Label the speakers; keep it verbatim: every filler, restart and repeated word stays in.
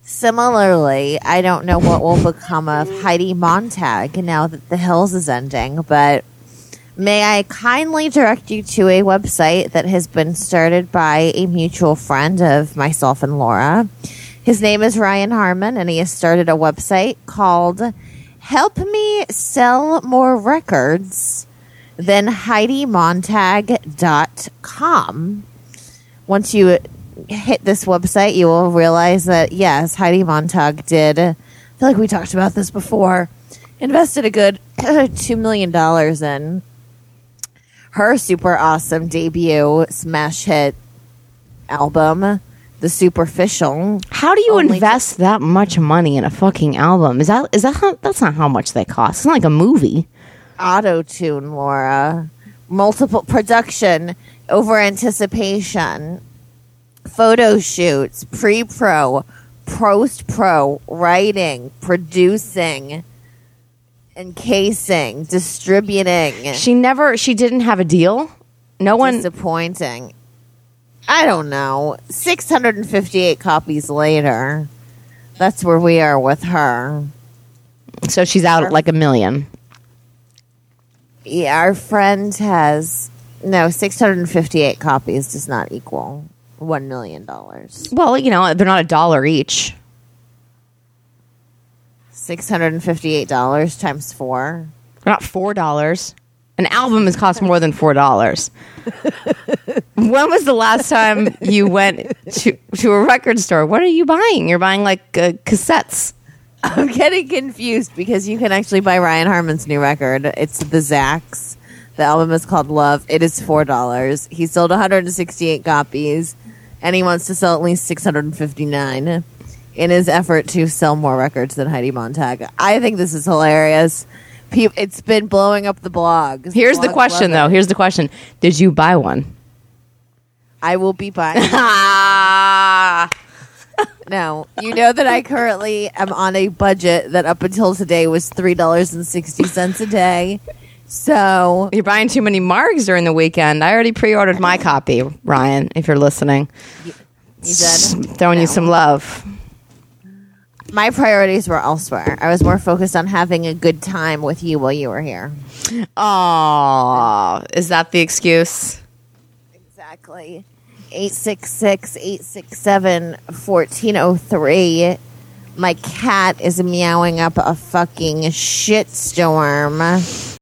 Speaker 1: Similarly, I don't know what will become of Heidi Montag now that The Hills is ending, but may I kindly direct you to a website that has been started by a mutual friend of myself and Laura. His name is Ryan Harmon, and he has started a website called Help Me Sell More Records Than Heidi Montag dot com. Once you hit this website, you will realize that, yes, Heidi Montag did, I feel like we talked about this before, invested a good two million dollars in her super awesome debut smash hit album, The Superficial.
Speaker 2: How do you
Speaker 1: Only
Speaker 2: invest
Speaker 1: to-
Speaker 2: that much money in a fucking album? Is that is that how, that's not how much they cost? It's not like a movie.
Speaker 1: Auto-tune, Laura. Multiple production, over anticipation, photo shoots, pre-pro, post-pro, writing, producing, encasing, distributing.
Speaker 2: She never. She didn't have a deal. No one.
Speaker 1: Disappointing. I don't know. six hundred fifty-eight copies later. That's where we are with her.
Speaker 2: So she's out at like a million.
Speaker 1: Yeah, our friend has... No, six hundred fifty-eight copies does not equal one million dollars.
Speaker 2: Well, you know, they're not a dollar each.
Speaker 1: six hundred fifty-eight dollars times four.
Speaker 2: They're not four dollars. An album has cost more than four dollars. When was the last time you went to to a record store? What are you buying? You're buying like uh, cassettes.
Speaker 1: I'm getting confused because you can actually buy Ryan Harmon's new record. It's The Zax. The album is called Love. It is four dollars. He sold one hundred sixty-eight copies, and he wants to sell at least six hundred fifty-nine in his effort to sell more records than Heidi Montag. I think this is hilarious. Pe- It's been blowing up the blogs.
Speaker 2: Here's the
Speaker 1: Blogs
Speaker 2: question,
Speaker 1: love
Speaker 2: though.
Speaker 1: it.
Speaker 2: Here's the question. Did you buy one?
Speaker 1: I will be buying.
Speaker 2: Ah.
Speaker 1: No, you know that I currently am on a budget that up until today was three dollars and sixty cents a day. So
Speaker 2: You're buying too many margs during the weekend. I already pre-ordered my copy, Ryan, if you're listening.
Speaker 1: you did.
Speaker 2: Throwing you
Speaker 1: No.
Speaker 2: some love.
Speaker 1: My priorities were elsewhere. I was more focused on having a good time with you while you were here.
Speaker 2: Oh, is that the excuse?
Speaker 1: Exactly. eight six six, eight six seven, one four zero three. My cat is meowing up a fucking shitstorm.